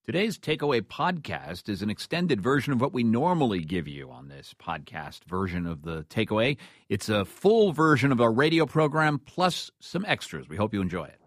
Today's Takeaway podcast is an extended version of what we normally give you on this podcast version of the Takeaway. It's a full version of our radio program plus some extras. We hope you enjoy it.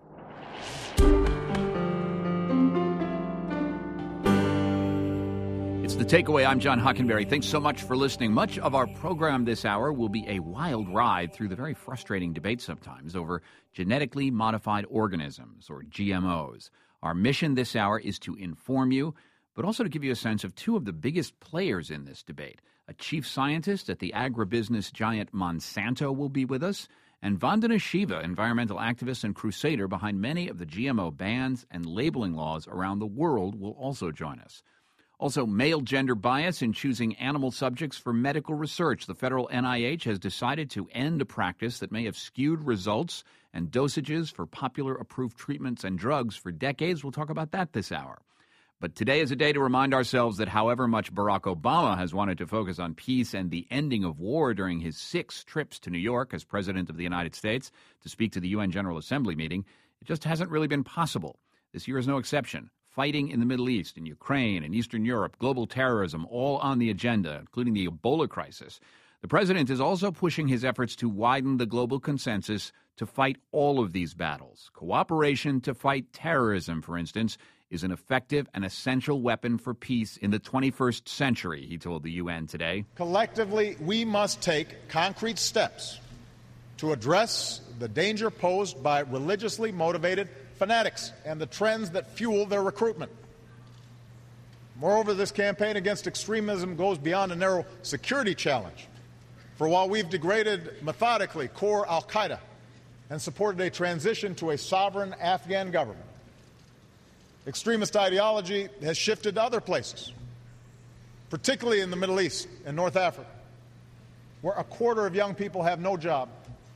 It's the Takeaway. I'm John Hockenberry. Thanks so much for listening. Much of our program this hour will be a wild ride through the very frustrating debate sometimes over genetically modified organisms, or GMOs. Our mission this hour is to inform you, but also to give you a sense of two of the biggest players in this debate. A chief scientist at the agribusiness giant Monsanto will be with us, and Vandana Shiva, environmental activist and crusader behind many of the GMO bans and labeling laws around the world, will also join us. Also, male gender bias in choosing animal subjects for medical research. The federal NIH has decided to end a practice that may have skewed results and dosages for popular approved treatments and drugs for decades. We'll talk about that this hour. But today is a day to remind ourselves that however much Barack Obama has wanted to focus on peace and the ending of war during his 6 trips to New York as President of the United States to speak to the UN General Assembly meeting, it just hasn't really been possible. This year is no exception. Fighting in the Middle East, in Ukraine, and Eastern Europe, global terrorism, all on the agenda, including the Ebola crisis. The president is also pushing his efforts to widen the global consensus to fight all of these battles. Cooperation to fight terrorism, for instance, is an effective and essential weapon for peace in the 21st century, he told the UN today. Collectively, we must take concrete steps to address the danger posed by religiously motivated fanatics and the trends that fuel their recruitment. Moreover, this campaign against extremism goes beyond a narrow security challenge. For while we've degraded methodically core al-Qaeda and supported a transition to a sovereign Afghan government, extremist ideology has shifted to other places, particularly in the Middle East and North Africa, where a quarter of young people have no job,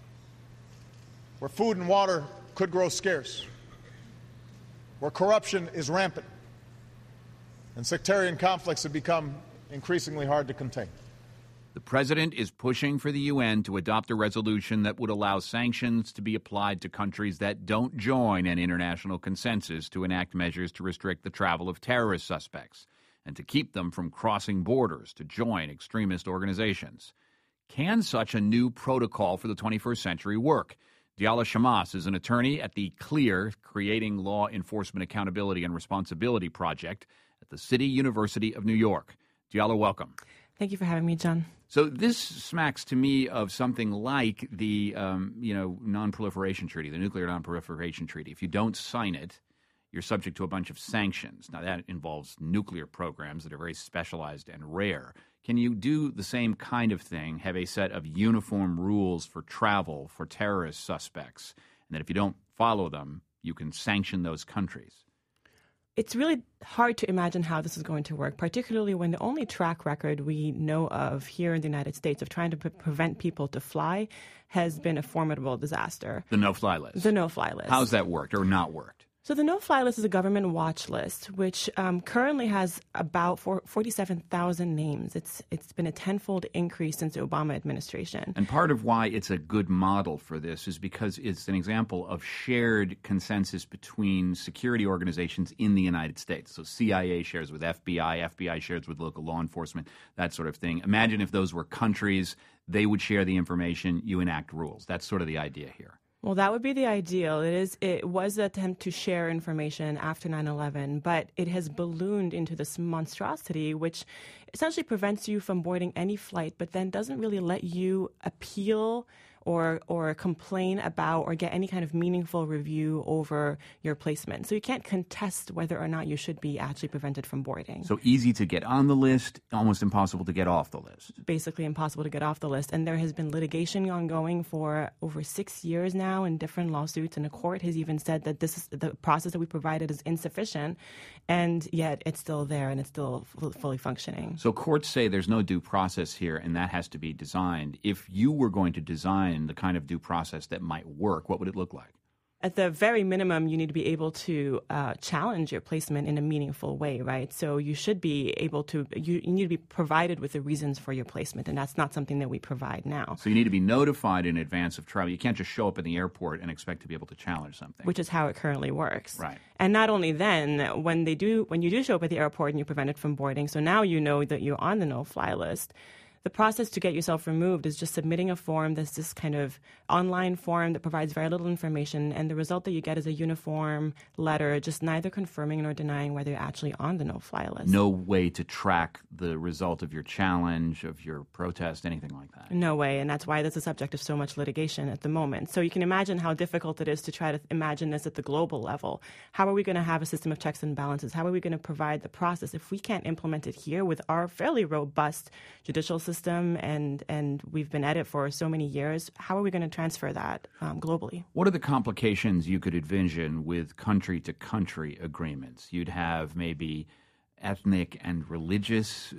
where food and water could grow scarce, where corruption is rampant, and sectarian conflicts have become increasingly hard to contain. The president is pushing for the UN to adopt a resolution that would allow sanctions to be applied to countries that don't join an international consensus to enact measures to restrict the travel of terrorist suspects and to keep them from crossing borders to join extremist organizations. Can such a new protocol for the 21st century work? Diala Shamas is an attorney at the CLEAR, Creating Law Enforcement Accountability and Responsibility Project at the City University of New York. Diala, welcome. Thank you for having me, John. So this smacks to me of something like the, Non-Proliferation Treaty, the Nuclear Non-Proliferation Treaty. If you don't sign it, you're subject to a bunch of sanctions. Now, that involves nuclear programs that are very specialized and rare. Can you do the same kind of thing, have a set of uniform rules for travel for terrorist suspects, and that if you don't follow them, you can sanction those countries? It's really hard to imagine how this is going to work, particularly when the only track record we know of here in the United States of trying to prevent people to fly has been a formidable disaster. The no-fly list. The no-fly list. How's that worked or not worked? So the no-fly list is a government watch list, which currently has about 47,000 names. It's been a tenfold increase since the Obama administration. And part of why it's a good model for this is because it's an example of shared consensus between security organizations in the United States. So CIA shares with FBI, FBI shares with local law enforcement, that sort of thing. Imagine if those were countries, they would share the information, you enact rules. That's sort of the idea here. Well, that would be the ideal. It was an attempt to share information after 9/11, but it has ballooned into this monstrosity, which essentially prevents you from boarding any flight, but then doesn't really let you appeal or complain about or get any kind of meaningful review over your placement. So you can't contest whether or not you should be actually prevented from boarding. So easy to get on the list, almost impossible to get off the list. Basically impossible to get off the list. And there has been litigation ongoing for over 6 years now in different lawsuits, and the court has even said that this is the process that we provided is insufficient, and yet it's still there and it's still fully functioning. So courts say there's no due process here, and that has to be designed. If you were going to design the kind of due process that might work, what would it look like? At the very minimum, you need to be able to challenge your placement in a meaningful way, right? So you should be able to, you need to be provided with the reasons for your placement, and that's not something that we provide now. So you need to be notified in advance of travel. You can't just show up in the airport and expect to be able to challenge something. Which is how it currently works. Right. And not only then, when you do show up at the airport and you're prevented from boarding, so now you know that you're on the no-fly list. The process to get yourself removed is just submitting a form that's this kind of online form that provides very little information, and the result that you get is a uniform letter, just neither confirming nor denying whether you're actually on the no-fly list. No way to track the result of your challenge, of your protest, anything like that. No way, and that's why that's the subject of so much litigation at the moment. So you can imagine how difficult it is to try to imagine this at the global level. How are we going to have a system of checks and balances? How are we going to provide the process if we can't implement it here with our fairly robust judicial system, and we've been at it for so many years? How are we going to transfer that globally? What are the complications you could envision with country-to-country agreements? You'd have maybe ethnic and religious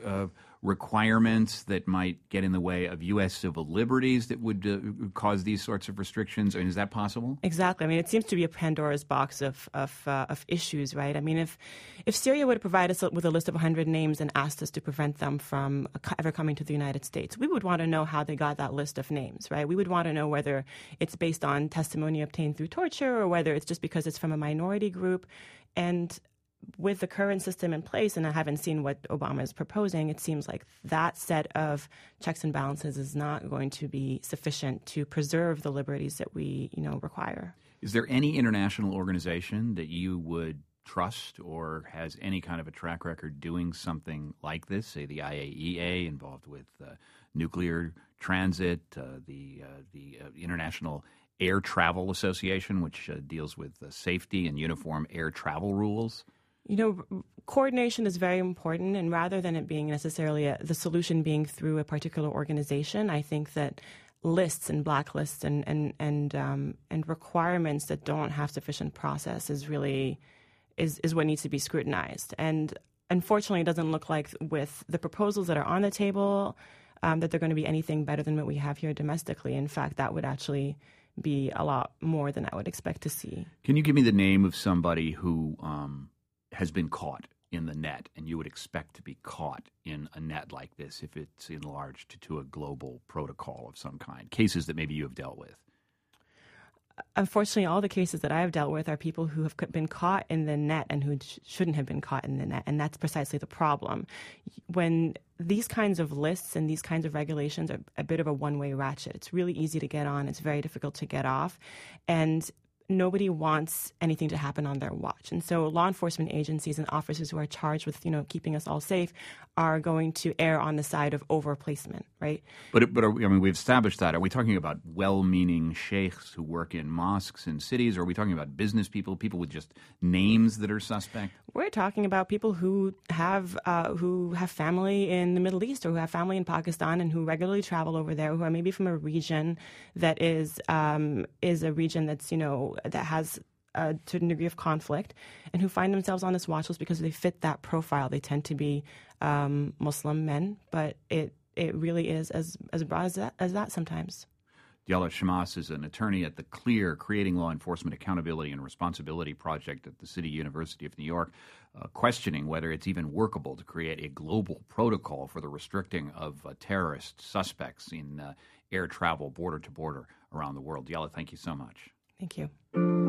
requirements that might get in the way of U.S. civil liberties that would cause these sorts of restrictions. I mean, is that possible? Exactly. I mean, it seems to be a Pandora's box of issues, right? I mean, if Syria would provide us with a list of 100 names and asked us to prevent them from ever coming to the United States, we would want to know how they got that list of names, right? We would want to know whether it's based on testimony obtained through torture or whether it's just because it's from a minority group. And with the current system in place, and I haven't seen what Obama is proposing, it seems like that set of checks and balances is not going to be sufficient to preserve the liberties that we, require. Is there any international organization that you would trust or has any kind of a track record doing something like this? Say the IAEA, involved with nuclear transit, the International Air Travel Association, which deals with safety and uniform air travel rules? Coordination is very important, and rather than it being necessarily the solution being through a particular organization, I think that lists and blacklists and requirements that don't have sufficient process is really is what needs to be scrutinized. And unfortunately, it doesn't look like with the proposals that are on the table that they're going to be anything better than what we have here domestically. In fact, that would actually be a lot more than I would expect to see. Can you give me the name of somebody who has been caught in the net, and you would expect to be caught in a net like this if it's enlarged to a global protocol of some kind? Cases that maybe you have dealt with. Unfortunately, all the cases that I have dealt with are people who have been caught in the net and who shouldn't have been caught in the net, and that's precisely the problem. When these kinds of lists and these kinds of regulations are a bit of a one-way ratchet, it's really easy to get on, it's very difficult to get off, and nobody wants anything to happen on their watch. And so law enforcement agencies and officers who are charged with, keeping us all safe are going to err on the side of overplacement, right? But we've established that. Are we talking about well-meaning sheikhs who work in mosques in cities, or are we talking about business people with just names that are suspect? We're talking about people who have family in the Middle East or who have family in Pakistan and who regularly travel over there, who are maybe from a region that is a region that's, that has a certain degree of conflict, and who find themselves on this watch list because they fit that profile. They tend to be Muslim men, but it really is as broad as that sometimes. Diala Shammas is an attorney at the CLEAR, Creating Law Enforcement Accountability and Responsibility Project at the City University of New York, questioning whether it's even workable to create a global protocol for the restricting of terrorist suspects in air travel border to border around the world. Diala, thank you so much. Thank you.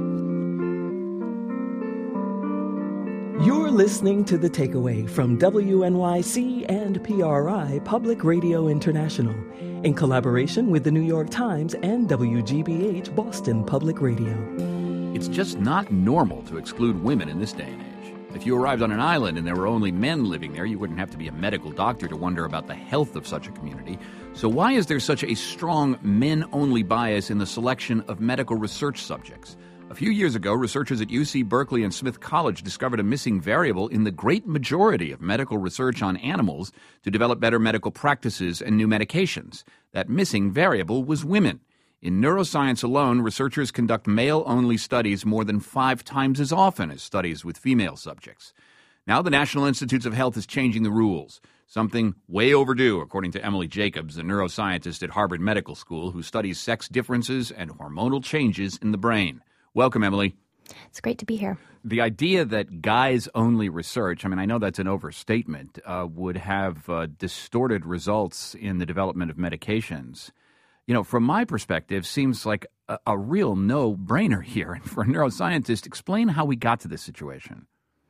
You're listening to The Takeaway from WNYC and PRI Public Radio International in collaboration with the New York Times and WGBH Boston Public Radio. It's just not normal to exclude women in this day and age. If you arrived on an island and there were only men living there, you wouldn't have to be a medical doctor to wonder about the health of such a community. So why is there such a strong men-only bias in the selection of medical research subjects? A few years ago, researchers at UC Berkeley and Smith College discovered a missing variable in the great majority of medical research on animals to develop better medical practices and new medications. That missing variable was women. In neuroscience alone, researchers conduct male-only studies more than 5 times as often as studies with female subjects. Now the National Institutes of Health is changing the rules, something way overdue, according to Emily Jacobs, a neuroscientist at Harvard Medical School who studies sex differences and hormonal changes in the brain. Welcome, Emily. It's great to be here. The idea that guys-only research, I know that's an overstatement, would have distorted results in the development of medications, from my perspective, seems like a real no-brainer here. And for a neuroscientist, explain how we got to this situation.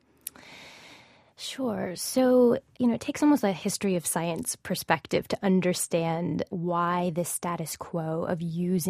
Sure. So, it takes almost a history of science perspective to understand why this status quo of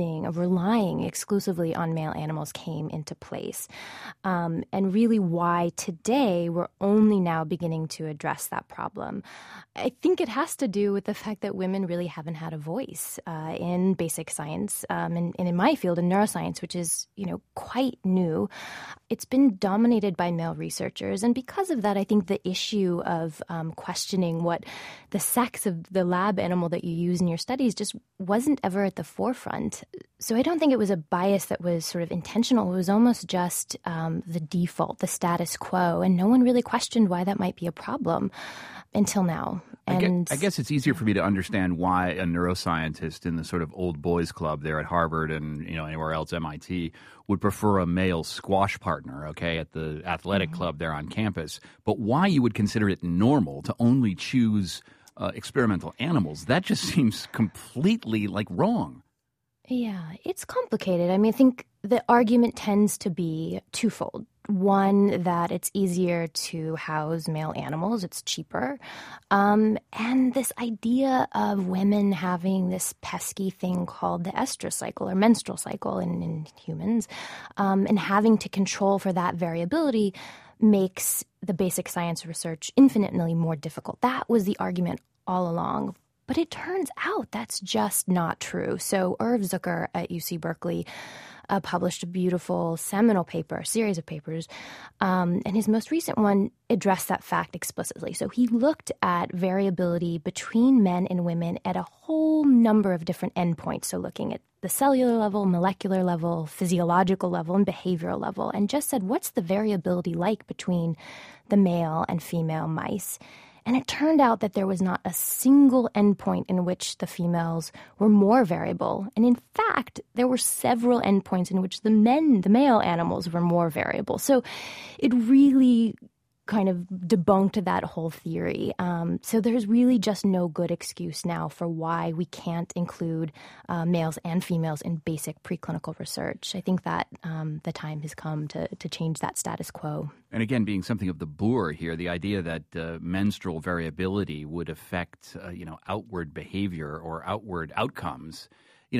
relying exclusively on male animals came into place. And really why today we're only now beginning to address that problem. I think it has to do with the fact that women really haven't had a voice in basic science and in my field, in neuroscience, which is, quite new. It's been dominated by male researchers. And because of that, I think the issue of questioning what the sex of the lab animal that you use in your studies just wasn't ever at the forefront. So I don't think it was a bias that was sort of intentional. It was almost just the default, the status quo. And no one really questioned why that might be a problem until now. And I guess it's easier for me to understand why a neuroscientist in the sort of old boys club there at Harvard and anywhere else, MIT, would prefer a male squash partner, at the athletic club there on campus. But why you would consider it normal to only choose experimental animals, that just seems completely wrong. Yeah, it's complicated. I think the argument tends to be twofold. One, that it's easier to house male animals, it's cheaper. And this idea of women having this pesky thing called the estrous cycle or menstrual cycle in humans, and having to control for that variability makes the basic science research infinitely more difficult. That was the argument all along. But it turns out that's just not true. So Irv Zucker at UC Berkeley published a beautiful seminal paper, series of papers, and his most recent one addressed that fact explicitly. So he looked at variability between men and women at a whole number of different endpoints, so looking at the cellular level, molecular level, physiological level, and behavioral level, and just said, what's the variability like between the male and female mice? And it turned out that there was not a single endpoint in which the females were more variable. And in fact, there were several endpoints in which the male animals were more variable. So it really kind of debunked that whole theory. So there's really just no good excuse now for why we can't include males and females in basic preclinical research. I think that the time has come to change that status quo. And again, being something of the boor here, the idea that menstrual variability would affect, outward behavior or outward outcomes,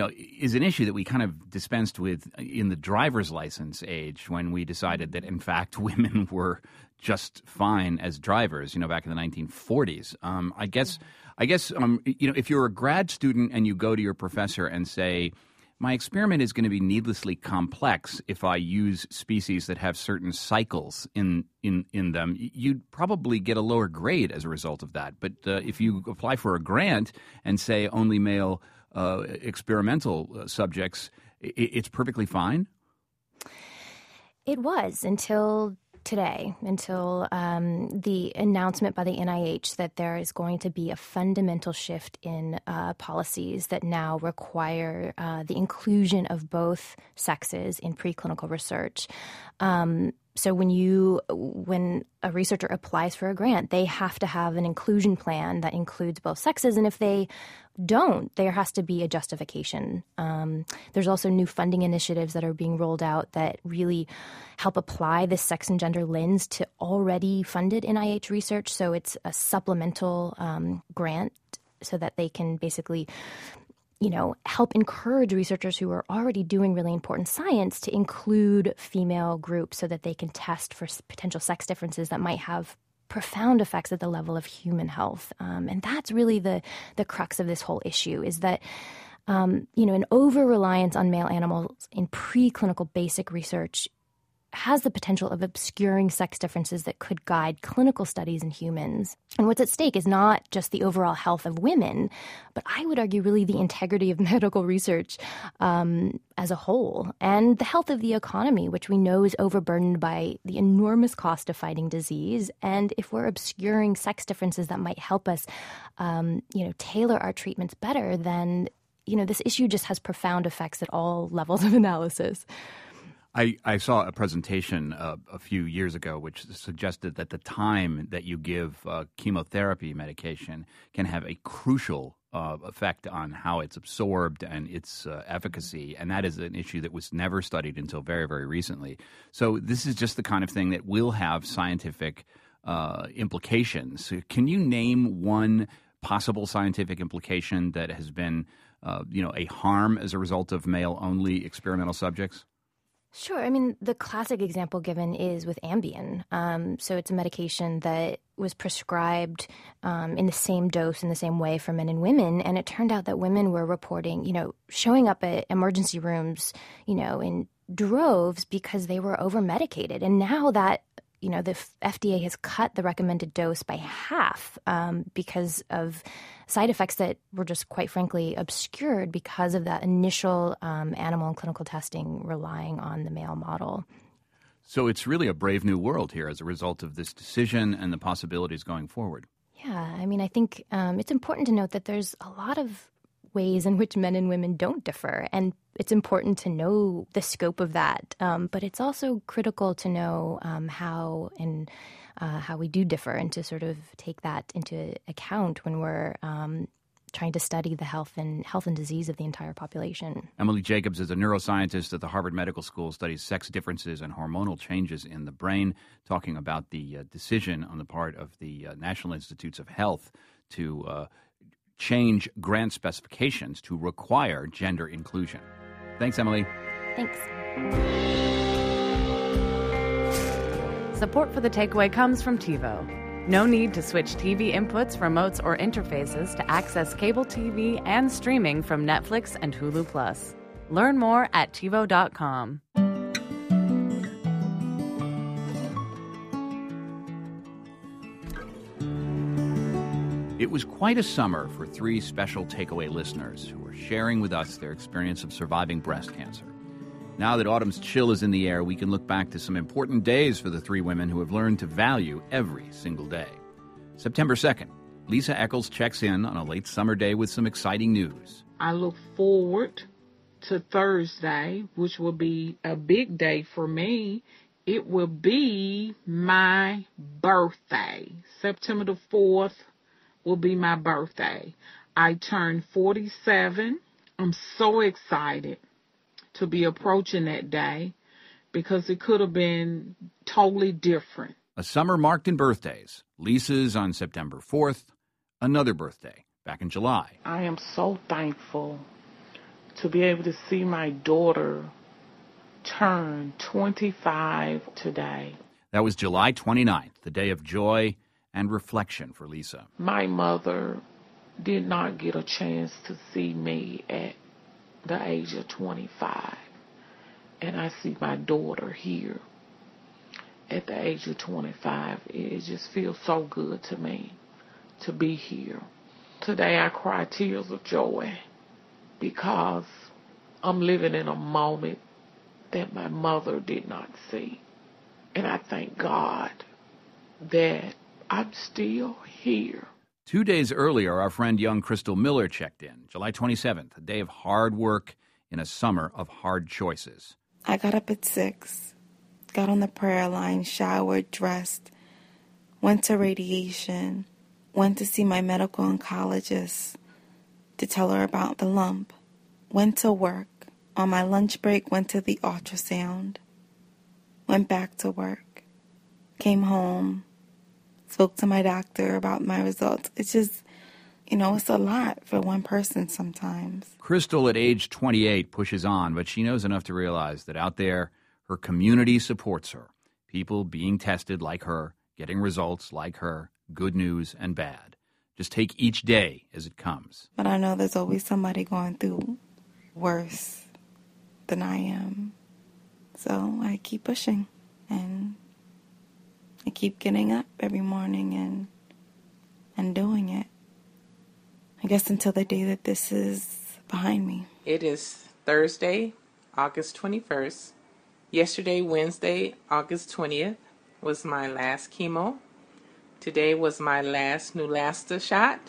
is an issue that we kind of dispensed with in the driver's license age when we decided that, in fact, women were just fine as drivers, back in the 1940s. I guess, if you're a grad student and you go to your professor and say, my experiment is going to be needlessly complex if I use species that have certain cycles in them, you'd probably get a lower grade as a result of that. But if you apply for a grant and say only male experimental subjects, it's perfectly fine? It was until today, until the announcement by the NIH that there is going to be a fundamental shift in policies that now require the inclusion of both sexes in preclinical research. So when a researcher applies for a grant, they have to have an inclusion plan that includes both sexes. And if they don't, there has to be a justification. There's also new funding initiatives that are being rolled out that really help apply this sex and gender lens to already funded NIH research. So it's a supplemental grant so that they can basically help encourage researchers who are already doing really important science to include female groups so that they can test for potential sex differences that might have profound effects at the level of human health. And that's really the crux of this whole issue is that, an over-reliance on male animals in preclinical basic research has the potential of obscuring sex differences that could guide clinical studies in humans. And what's at stake is not just the overall health of women, but I would argue really the integrity of medical research as a whole, and the health of the economy, which we know is overburdened by the enormous cost of fighting disease. And if we're obscuring sex differences that might help us, tailor our treatments better, then, this issue just has profound effects at all levels of analysis. I saw a presentation a few years ago which suggested that the time that you give chemotherapy medication can have a crucial effect on how it's absorbed and its efficacy, and that is an issue that was never studied until very, very recently. So this is just the kind of thing that will have scientific implications. Can you name one possible scientific implication that has been, a harm as a result of male-only experimental subjects? Sure. I mean, the classic example given is with Ambien. So it's a medication that was prescribed in the same dose, in the same way for men and women. And it turned out that women were reporting, showing up at emergency rooms, in droves because they were over-medicated. And now that, the FDA has cut the recommended dose by half because of side effects that were just, quite frankly, obscured because of that initial animal and clinical testing relying on the male model. So it's really a brave new world here as a result of this decision and the possibilities going forward. Yeah, I mean, I think it's important to note that there's a lot of ways in which men and women don't differ, and it's important to know the scope of that. But it's also critical to know how we do differ, and to sort of take that into account when we're trying to study the health and disease of the entire population. Emily Jacobs is a neuroscientist at the Harvard Medical School, studies sex differences and hormonal changes in the brain, talking about the decision on the part of the National Institutes of Health to change grant specifications to require gender inclusion. Thanks, Emily. Thanks. Support for The Takeaway comes from TiVo. No need to switch TV inputs, remotes, or interfaces to access cable TV and streaming from Netflix and Hulu Plus. Learn more at TiVo.com. It was quite a summer for three special takeaway listeners who were sharing with us their experience of surviving breast cancer. Now that autumn's chill is in the air, we can look back to some important days for the three women who have learned to value every single day. September 2nd, Lisa Eccles checks in on a late summer day with some exciting news. I look forward to Thursday, which will be a big day for me. It will be my birthday. September the 4th will be my birthday. I turned 47. I'm so excited to be approaching that day because it could have been totally different. A summer marked in birthdays. Lisa's on September 4th, another birthday back in July. I am so thankful to be able to see my daughter turn 25 today. That was July 29th, the day of joy and reflection for Lisa. My mother did not get a chance to see me at the age of 25. And I see my daughter here at the age of 25. It just feels so good to me to be here. Today I cry tears of joy because I'm living in a moment that my mother did not see. And I thank God that I'm still here. 2 days earlier, our friend young Crystal Miller checked in, July 27th, a day of hard work in a summer of hard choices. I got up at 6, got on the prayer line, showered, dressed, went to radiation, went to see my medical oncologist to tell her about the lump, went to work. On my lunch break, went to the ultrasound, went back to work, came home, spoke to my doctor about my results. It's just, it's a lot for one person sometimes. Crystal, at age 28, pushes on, but she knows enough to realize that out there, her community supports her. People being tested like her, getting results like her, good news and bad. Just take each day as it comes. But I know there's always somebody going through worse than I am. So I keep pushing, and I keep getting up every morning and doing it. I guess until the day that this is behind me. It is Thursday, August 21st. Yesterday, Wednesday, August 20th, was my last chemo. Today was my last Neulasta shot.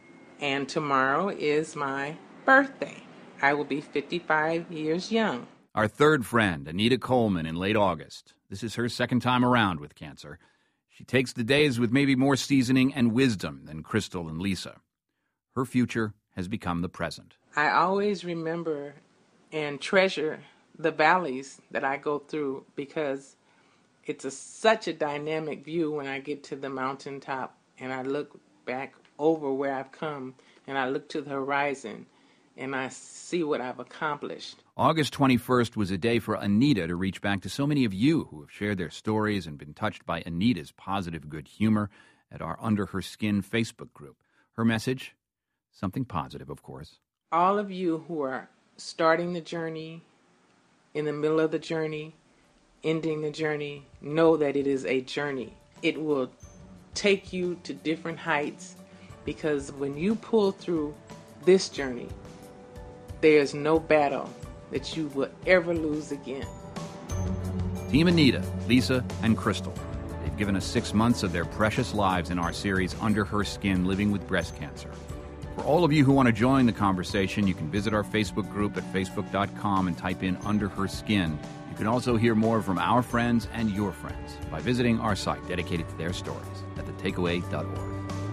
And tomorrow is my birthday. I will be 55 years young. Our third friend, Anita Coleman, in late August. This is her second time around with cancer. She takes the days with maybe more seasoning and wisdom than Crystal and Lisa. Her future has become the present. I always remember and treasure the valleys that I go through because it's such a dynamic view when I get to the mountaintop and I look back over where I've come and I look to the horizon and I see what I've accomplished. August 21st was a day for Anita to reach back to so many of you who have shared their stories and been touched by Anita's positive good humor at our Under Her Skin Facebook group. Her message? Something positive, of course. All of you who are starting the journey, in the middle of the journey, ending the journey, know that it is a journey. It will take you to different heights because when you pull through this journey, there's no battle that you will ever lose again. Team Anita, Lisa, and Crystal. They've given us 6 months of their precious lives in our series Under Her Skin, Living with Breast Cancer. For all of you who want to join the conversation, you can visit our Facebook group at facebook.com and type in Under Her Skin. You can also hear more from our friends and your friends by visiting our site dedicated to their stories at thetakeaway.org.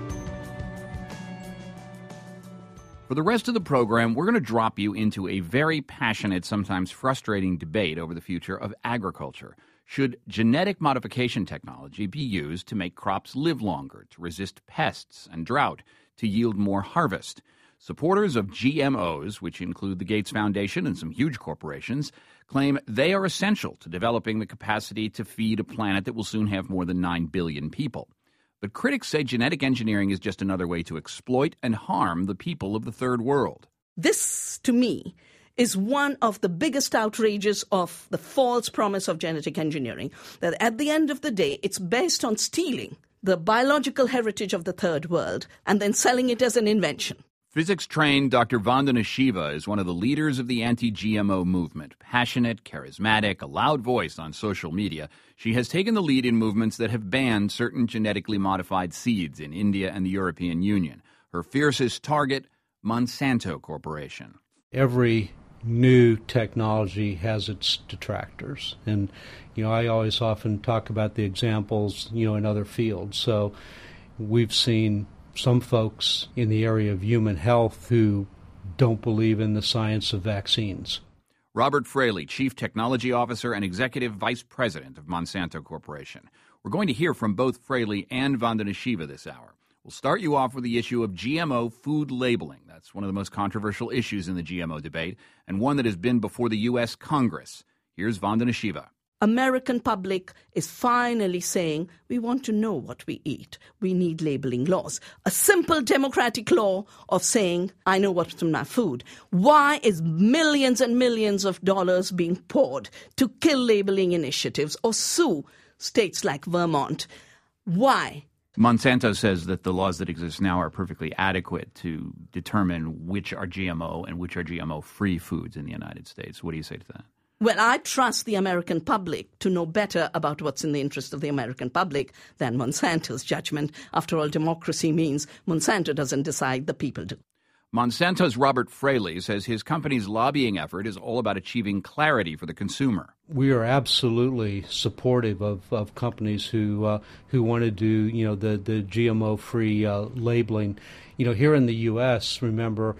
For the rest of the program, we're going to drop you into a very passionate, sometimes frustrating debate over the future of agriculture. Should genetic modification technology be used to make crops live longer, to resist pests and drought, to yield more harvest? Supporters of GMOs, which include the Gates Foundation and some huge corporations, claim they are essential to developing the capacity to feed a planet that will soon have more than 9 billion people. But critics say genetic engineering is just another way to exploit and harm the people of the third world. This, to me, is one of the biggest outrages of the false promise of genetic engineering, that at the end of the day, it's based on stealing the biological heritage of the third world and then selling it as an invention. Physics-trained Dr. Vandana Shiva is one of the leaders of the anti-GMO movement. Passionate, charismatic, a loud voice on social media, she has taken the lead in movements that have banned certain genetically modified seeds in India and the European Union. Her fiercest target, Monsanto Corporation. Every new technology has its detractors. And, I always often talk about the examples, in other fields. So we've seen some folks in the area of human health who don't believe in the science of vaccines. Robert Fraley, Chief Technology Officer and Executive Vice President of Monsanto Corporation. We're going to hear from both Fraley and Vandana Shiva this hour. We'll start you off with the issue of GMO food labeling. That's one of the most controversial issues in the GMO debate, and one that has been before the U.S. Congress. Here's Vandana Shiva. American public is finally saying, we want to know what we eat. We need labeling laws. A simple democratic law of saying, I know what's in my food. Why is millions and millions of dollars being poured to kill labeling initiatives or sue states like Vermont? Why? Monsanto says that the laws that exist now are perfectly adequate to determine which are GMO and which are GMO-free foods in the United States. What do you say to that? Well, I trust the American public to know better about what's in the interest of the American public than Monsanto's judgment. After all, democracy means Monsanto doesn't decide, the people do. Monsanto's Robert Fraley says his company's lobbying effort is all about achieving clarity for the consumer. We are absolutely supportive of companies who want to do, the GMO-free labeling. Here in the U.S., remember,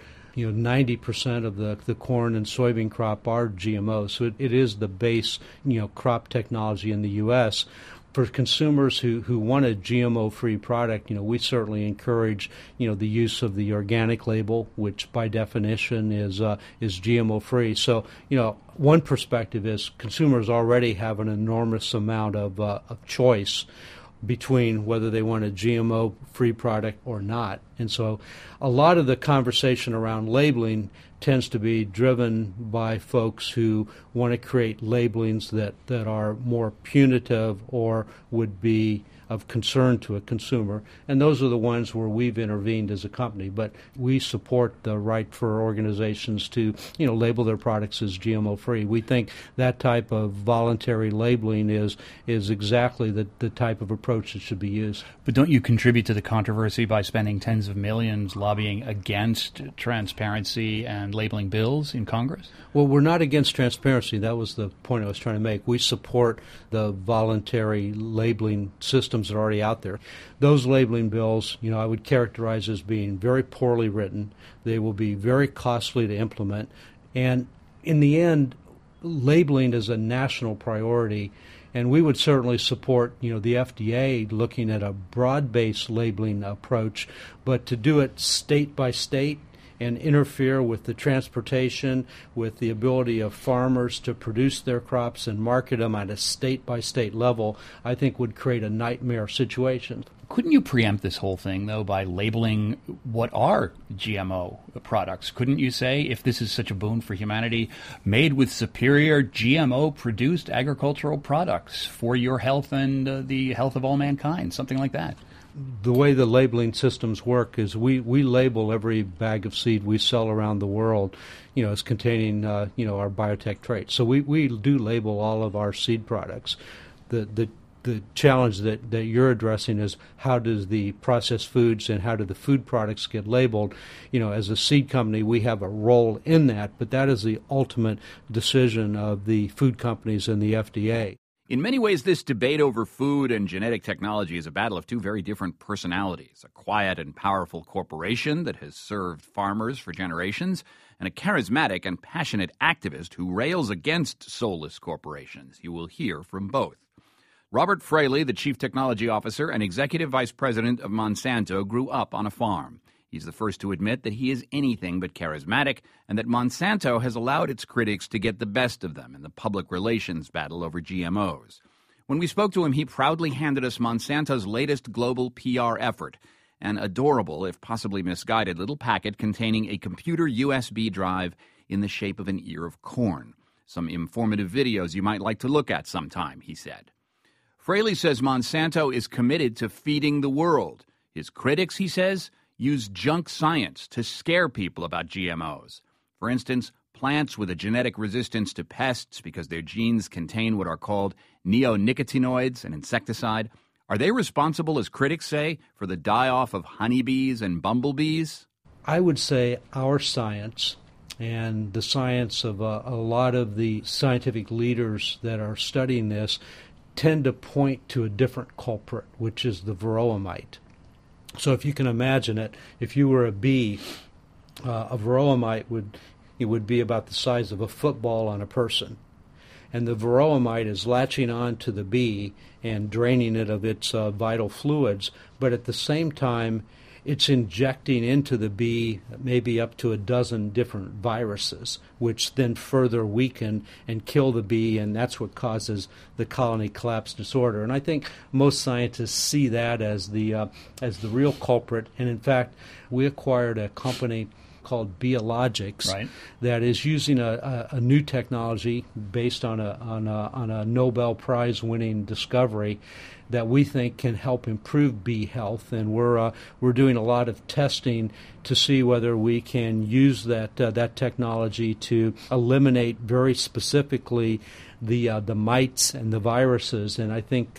90% of the corn and soybean crop are GMO. So it is the base, crop technology in the U.S. For consumers who want a GMO-free product, we certainly encourage, the use of the organic label, which by definition is GMO-free. So, one perspective is consumers already have an enormous amount of choice between whether they want a GMO-free product or not. And so a lot of the conversation around labeling tends to be driven by folks who want to create labelings that are more punitive or would be of concern to a consumer, and those are the ones where we've intervened as a company. But we support the right for organizations to, label their products as GMO-free. We think that type of voluntary labeling is exactly the type of approach that should be used. But don't you contribute to the controversy by spending tens of millions lobbying against transparency and labeling bills in Congress? Well, we're not against transparency. That was the point I was trying to make. We support the voluntary labeling systems that are already out there. Those labeling bills, I would characterize as being very poorly written. They will be very costly to implement. And in the end, labeling is a national priority. And we would certainly support, the FDA looking at a broad-based labeling approach, but to do it state by state and interfere with the transportation, with the ability of farmers to produce their crops and market them at a state-by-state level, I think would create a nightmare situation. Couldn't you preempt this whole thing, though, by labeling what are GMO products? Couldn't you say, if this is such a boon for humanity, made with superior GMO-produced agricultural products for your health and the health of all mankind, something like that? The way the labeling systems work is we label every bag of seed we sell around the world, as containing, our biotech traits. So we do label all of our seed products. The challenge that you're addressing is how does the processed foods and how do the food products get labeled? As a seed company, we have a role in that, but that is the ultimate decision of the food companies and the FDA. In many ways, this debate over food and genetic technology is a battle of two very different personalities, a quiet and powerful corporation that has served farmers for generations, and a charismatic and passionate activist who rails against soulless corporations. You will hear from both. Robert Fraley, the Chief Technology Officer and Executive Vice President of Monsanto, grew up on a farm. He's the first to admit that he is anything but charismatic and that Monsanto has allowed its critics to get the best of them in the public relations battle over GMOs. When we spoke to him, he proudly handed us Monsanto's latest global PR effort, an adorable, if possibly misguided, little packet containing a computer USB drive in the shape of an ear of corn. Some informative videos you might like to look at sometime, he said. Fraley says Monsanto is committed to feeding the world. His critics, he says, use junk science to scare people about GMOs. For instance, plants with a genetic resistance to pests because their genes contain what are called neonicotinoids, an insecticide. Are they responsible, as critics say, for the die-off of honeybees and bumblebees? I would say our science and the science of a lot of the scientific leaders that are studying this tend to point to a different culprit, which is the varroa mite. So if you can imagine it, if you were a bee, a varroa mite would be about the size of a football on a person. And the varroa mite is latching on to the bee and draining it of its vital fluids, but at the same time, it's injecting into the bee maybe up to a dozen different viruses, which then further weaken and kill the bee, and that's what causes the colony collapse disorder. And I think most scientists see that as the real culprit. And in fact, we acquired a company called Biologics, right, that is using a new technology based on a Nobel Prize winning discovery that we think can help improve bee health, and we're doing a lot of testing to see whether we can use that technology to eliminate very specifically the mites and the viruses. And I think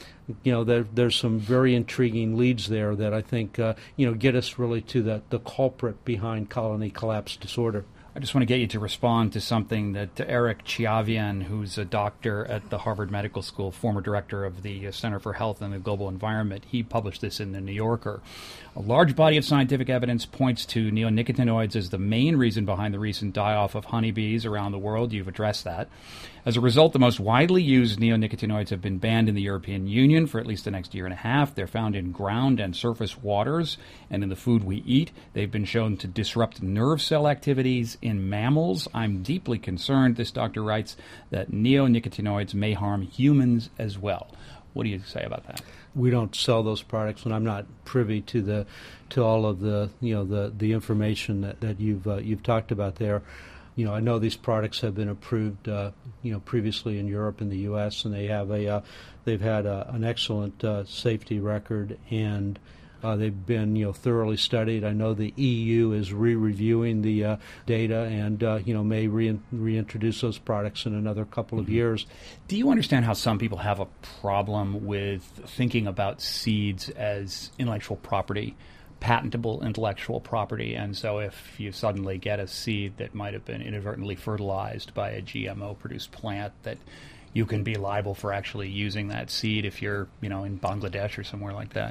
there's some very intriguing leads there that I think get us really to the culprit behind colony collapse disorder. I just want to get you to respond to something that Eric Chiavian, who's a doctor at the Harvard Medical School, former director of the Center for Health and the Global Environment, he published this in the New Yorker. A large body of scientific evidence points to neonicotinoids as the main reason behind the recent die-off of honeybees around the world. You've addressed that. As a result, the most widely used neonicotinoids have been banned in the European Union for at least the next year and a half. They're found in ground and surface waters and in the food we eat. They've been shown to disrupt nerve cell activities in mammals. I'm deeply concerned, this doctor writes, that neonicotinoids may harm humans as well. What do you say about that? We don't sell those products, and I'm not privy to all of the information that you've talked about there. I know these products have been approved, previously in Europe and the U.S., and they have they've had an excellent safety record, and they've been, thoroughly studied. I know the EU is re-reviewing the data and, may reintroduce those products in another couple of years. Do you understand how some people have a problem with thinking about seeds as intellectual property, patentable intellectual property? And so if you suddenly get a seed that might have been inadvertently fertilized by a GMO-produced plant, that you can be liable for actually using that seed if you're, in Bangladesh or somewhere like that.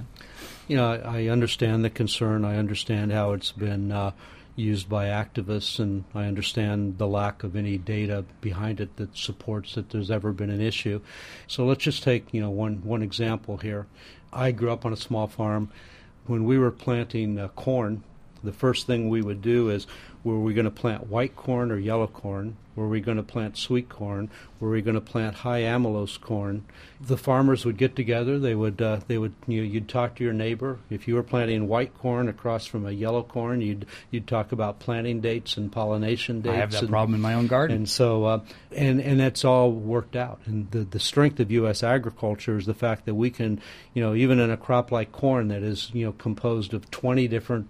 I understand the concern. I understand how it's been used by activists, and I understand the lack of any data behind it that supports that there's ever been an issue. So let's just take, one example here. I grew up on a small farm. When we were planting corn, the first thing we would do is, were we going to plant white corn or yellow corn? Were we going to plant sweet corn? Were we going to plant high amylose corn? The farmers would get together. They would you'd talk to your neighbor. If you were planting white corn across from a yellow corn, you'd talk about planting dates and pollination dates. I have that problem in my own garden. And so and that's all worked out. And the strength of U.S. agriculture is the fact that we can, even in a crop like corn that is composed of 20 different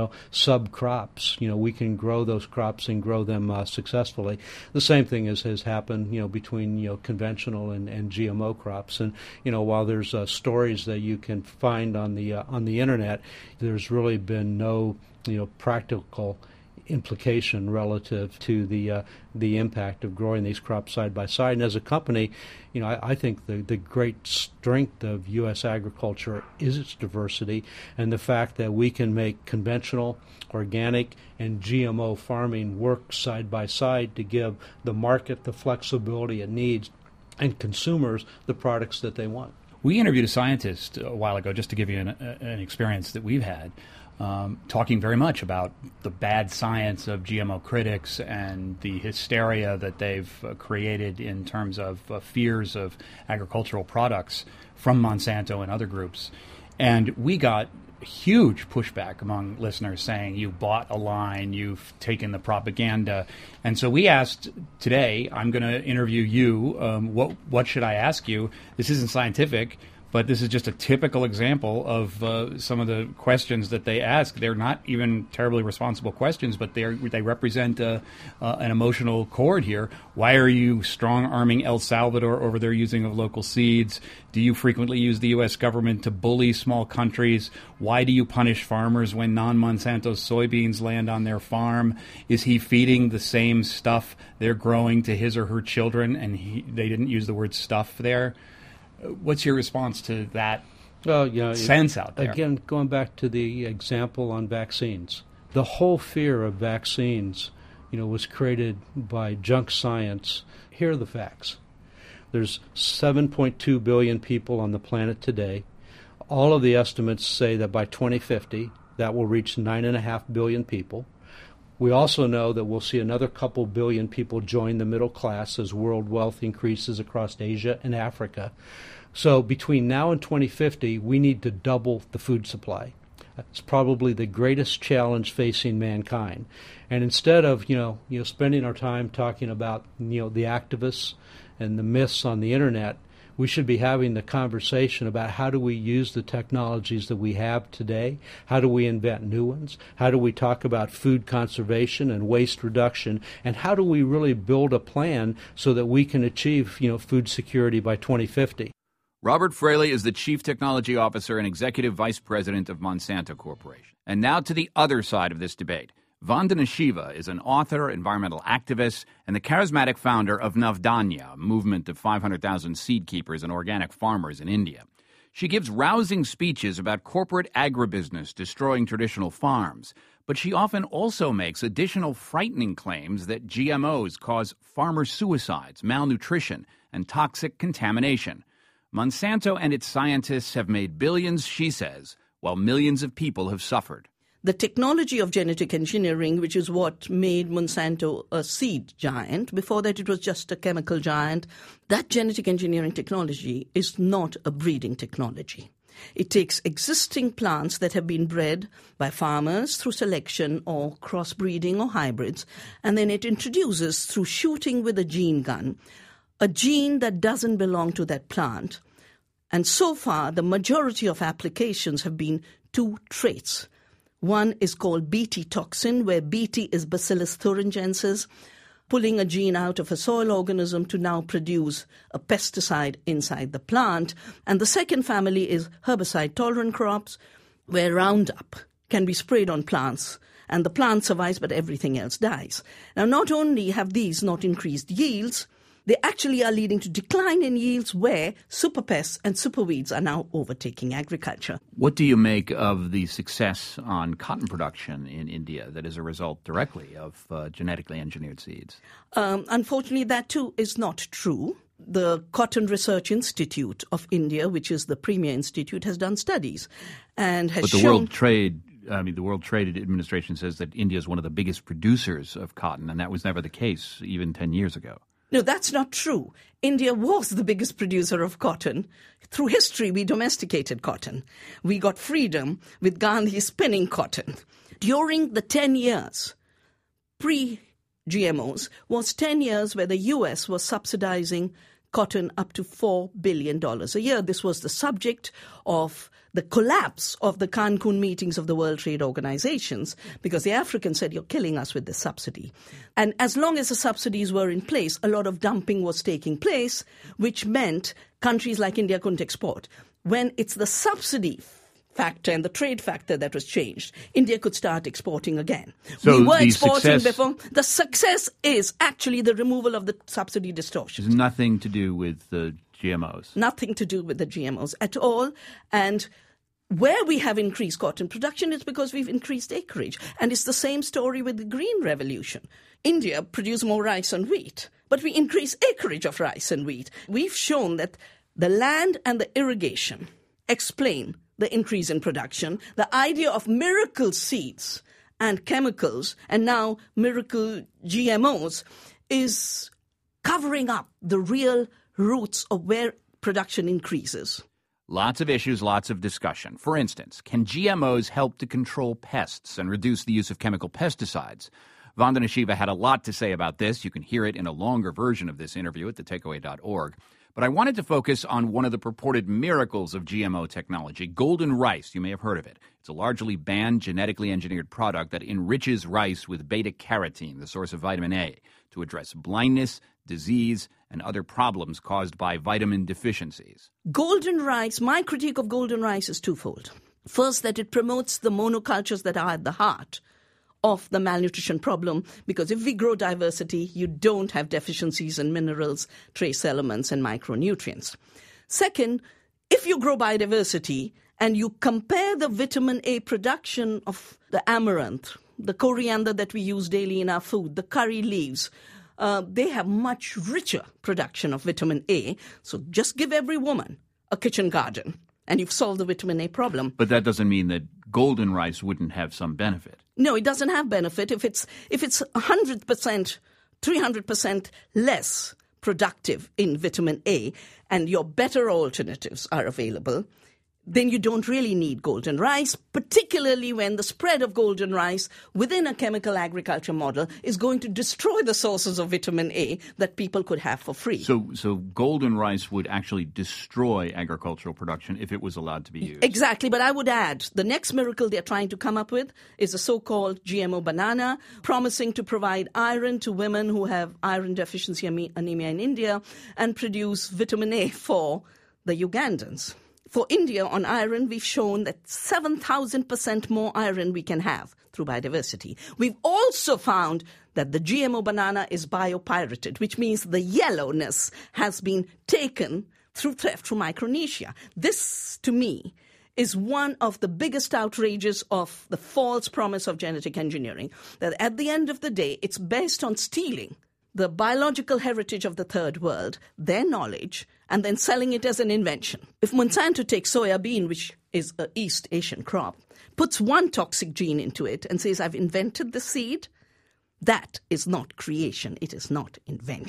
sub-crops, we can grow those crops and grow them successfully. The same thing has happened, between, conventional and GMO crops. And, while there's stories that you can find on the internet, there's really been no, practical implication relative to the impact of growing these crops side by side. And as a company, I think the great strength of U.S. agriculture is its diversity and the fact that we can make conventional, organic, and GMO farming work side by side to give the market the flexibility it needs and consumers the products that they want. We interviewed a scientist a while ago, just to give you an experience that we've had, talking very much about the bad science of GMO critics and the hysteria that they've created in terms of fears of agricultural products from Monsanto and other groups. And we got huge pushback among listeners saying, you bought a line, you've taken the propaganda. And so we asked today, I'm going to interview you. What should I ask you? This isn't scientific, but this is just a typical example of some of the questions that they ask. They're not even terribly responsible questions, but they represent an emotional chord here. Why are you strong-arming El Salvador over their using of local seeds? Do you frequently use the U.S. government to bully small countries? Why do you punish farmers when non-Monsanto soybeans land on their farm? Is he feeding the same stuff they're growing to his or her children? And they didn't use the word stuff there. What's your response to that sense out there? Again, going back to the example on vaccines, the whole fear of vaccines, was created by junk science. Here are the facts. There's 7.2 billion people on the planet today. All of the estimates say that by 2050, that will reach 9.5 billion people. We also know that we'll see another couple billion people join the middle class as world wealth increases across Asia and Africa. So between now and 2050, we need to double the food supply. It's probably the greatest challenge facing mankind. And instead of, spending our time talking about, the activists and the myths on the internet, we should be having the conversation about how do we use the technologies that we have today, how do we invent new ones, how do we talk about food conservation and waste reduction, and how do we really build a plan so that we can achieve, food security by 2050. Robert Fraley is the Chief Technology Officer and Executive Vice President of Monsanto Corporation. And now to the other side of this debate. Vandana Shiva is an author, environmental activist, and the charismatic founder of Navdanya, a movement of 500,000 seed keepers and organic farmers in India. She gives rousing speeches about corporate agribusiness destroying traditional farms, but she often also makes additional frightening claims that GMOs cause farmer suicides, malnutrition, and toxic contamination. Monsanto and its scientists have made billions, she says, while millions of people have suffered. The technology of genetic engineering, which is what made Monsanto a seed giant, before that it was just a chemical giant, that genetic engineering technology is not a breeding technology. It takes existing plants that have been bred by farmers through selection or crossbreeding or hybrids, and then it introduces through shooting with a gene gun a gene that doesn't belong to that plant. And so far, the majority of applications have been two traits. One is called Bt toxin, where Bt is Bacillus thuringiensis, pulling a gene out of a soil organism to now produce a pesticide inside the plant. And the second family is herbicide-tolerant crops, where Roundup can be sprayed on plants, and the plant survives, but everything else dies. Now, not only have these not increased yields, they actually are leading to decline in yields where superpests and superweeds are now overtaking agriculture. What do you make of the success on cotton production in India that is a result directly of genetically engineered seeds? Unfortunately, that too is not true. The Cotton Research Institute of India, which is the premier institute, has done studies and has shown... the World Trade Administration says that India is one of the biggest producers of cotton, and that was never the case even 10 years ago. No, that's not true. India was the biggest producer of cotton. Through history, we domesticated cotton. We got freedom with Gandhi spinning cotton. During the 10 years pre-GMOs was 10 years where the U.S. was subsidizing cotton up to $4 billion a year. This was the subject of the collapse of the Cancun meetings of the World Trade Organizations, because the Africans said, you're killing us with this subsidy. And as long as the subsidies were in place, a lot of dumping was taking place, which meant countries like India couldn't export. When it's the subsidy factor and the trade factor that was changed, India could start exporting again. So we were exporting before. The success is actually the removal of the subsidy distortion. There's nothing to do with the GMOs. Nothing to do with the GMOs at all. And where we have increased cotton production is because we've increased acreage. And it's the same story with the Green Revolution. India produced more rice and wheat, but we increased acreage of rice and wheat. We've shown that the land and the irrigation explain the increase in production. The idea of miracle seeds and chemicals and now miracle GMOs is covering up the real roots of where production increases. Lots of issues, lots of discussion. For instance, can GMOs help to control pests and reduce the use of chemical pesticides? Vandana Shiva had a lot to say about this. You can hear it in a longer version of this interview at thetakeaway.org. But I wanted to focus on one of the purported miracles of GMO technology, golden rice. You may have heard of it. It's a largely banned genetically engineered product that enriches rice with beta-carotene, the source of vitamin A, to address blindness, disease, and other problems caused by vitamin deficiencies. Golden rice, my critique of golden rice is twofold. First, that it promotes the monocultures that are at the heart of the malnutrition problem, because if we grow diversity, you don't have deficiencies in minerals, trace elements, and micronutrients. Second, if you grow biodiversity and you compare the vitamin A production of the amaranth, the coriander that we use daily in our food, the curry leaves, they have much richer production of vitamin A. So just give every woman a kitchen garden and you've solved the vitamin A problem. But that doesn't mean that golden rice wouldn't have some benefit. No, it doesn't have benefit. If it's 100%, 300% less productive in vitamin A and your better alternatives are available, then you don't really need golden rice, particularly when the spread of golden rice within a chemical agriculture model is going to destroy the sources of vitamin A that people could have for free. So golden rice would actually destroy agricultural production if it was allowed to be used. Exactly, but I would add, the next miracle they're trying to come up with is a so-called GMO banana, promising to provide iron to women who have iron deficiency anemia in India and produce vitamin A for the Ugandans. For India, on iron, we've shown that 7,000% more iron we can have through biodiversity. We've also found that the GMO banana is biopirated, which means the yellowness has been taken through theft from Micronesia. This, to me, is one of the biggest outrages of the false promise of genetic engineering, that at the end of the day, it's based on stealing the biological heritage of the third world, their knowledge, and then selling it as an invention. If Monsanto takes soya bean, which is an East Asian crop, puts one toxic gene into it and says, I've invented the seed, that is not creation, it is not invention.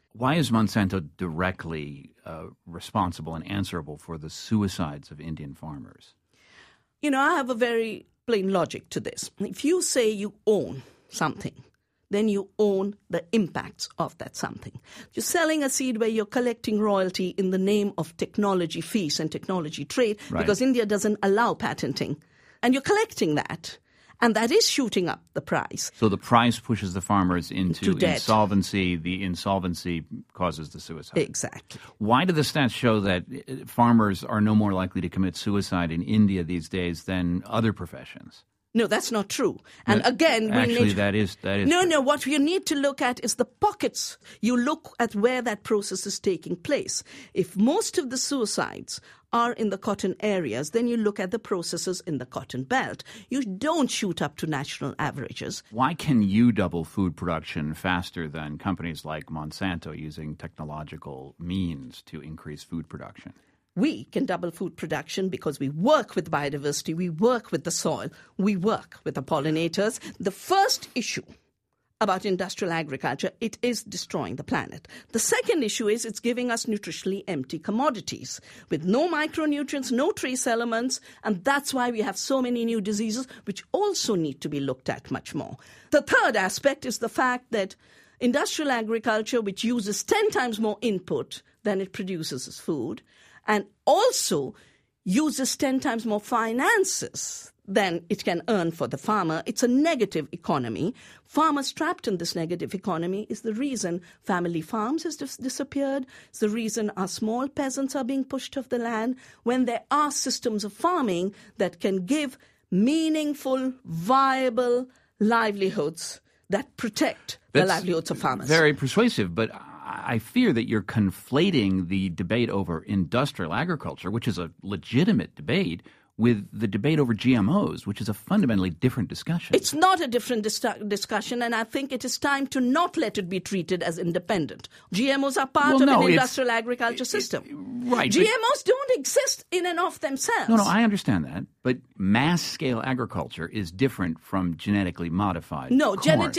Why is Monsanto directly responsible and answerable for the suicides of Indian farmers? You know, I have a very plain logic to this. If you say you own something, then you own the impacts of that something. You're selling a seed where you're collecting royalty in the name of technology fees and technology trade, right, because India doesn't allow patenting. And you're collecting that. And that is shooting up the price. So the price pushes the farmers into debt. Insolvency. The insolvency causes the suicide. Exactly. Why do the stats show that farmers are no more likely to commit suicide in India these days than other professions? No, that's not true. And again, that is No, what you need to look at is the pockets. You look at where that process is taking place. If most of the suicides are in the cotton areas, then you look at the processes in the cotton belt. You don't shoot up to national averages. Why can you double food production faster than companies like Monsanto using technological means to increase food production? We can double food production because we work with biodiversity, we work with the soil, we work with the pollinators. The first issue about industrial agriculture, it is destroying the planet. The second issue is it's giving us nutritionally empty commodities with no micronutrients, no trace elements, and that's why we have so many new diseases which also need to be looked at much more. The third aspect is the fact that industrial agriculture, which uses 10 times more input than it produces as food, and also uses 10 times more finances than it can earn for the farmer. It's a negative economy. Farmers trapped in this negative economy is the reason family farms has disappeared. It's the reason our small peasants are being pushed off the land when there are systems of farming that can give meaningful, viable livelihoods that protect the livelihoods of farmers. Very persuasive, but I fear that you're conflating the debate over industrial agriculture, which is a legitimate debate, with the debate over GMOs, which is a fundamentally different discussion. It's not a different discussion, and I think it is time to not let it be treated as independent. GMOs are part of an industrial agriculture system. Right. GMOs don't exist in and of themselves. No, I understand that. But mass-scale agriculture is different from genetically modified corn.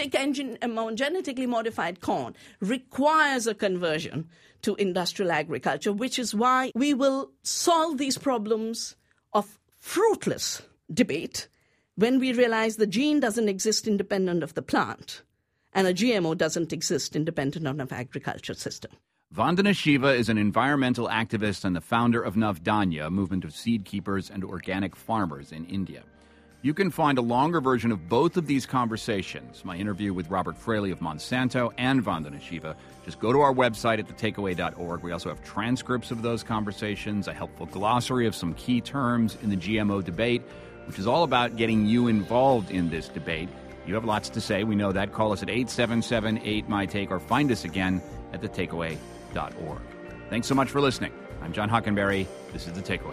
Genetically modified corn requires a conversion to industrial agriculture, which is why we will solve these problems of fruitless debate when we realize the gene doesn't exist independent of the plant and a GMO doesn't exist independent of an agriculture system. Vandana Shiva is an environmental activist and the founder of Navdanya, a movement of seed keepers and organic farmers in India. You can find a longer version of both of these conversations, my interview with Robert Fraley of Monsanto and Vandana Shiva. Just go to our website at thetakeaway.org. We also have transcripts of those conversations, a helpful glossary of some key terms in the GMO debate, which is all about getting you involved in this debate. You have lots to say. We know that. Call us at 877-8-MY-TAKE or find us again at thetakeaway.org. Thanks so much for listening. I'm John Hockenberry. This is The Takeaway.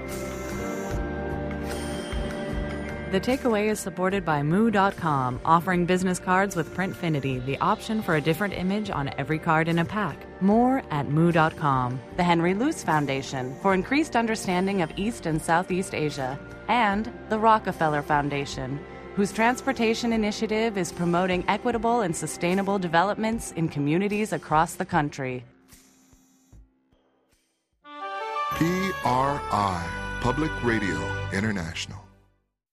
The Takeaway is supported by Moo.com, offering business cards with Printfinity, the option for a different image on every card in a pack. More at Moo.com. The Henry Luce Foundation, for increased understanding of East and Southeast Asia. And the Rockefeller Foundation, whose transportation initiative is promoting equitable and sustainable developments in communities across the country. PRI, Public Radio International.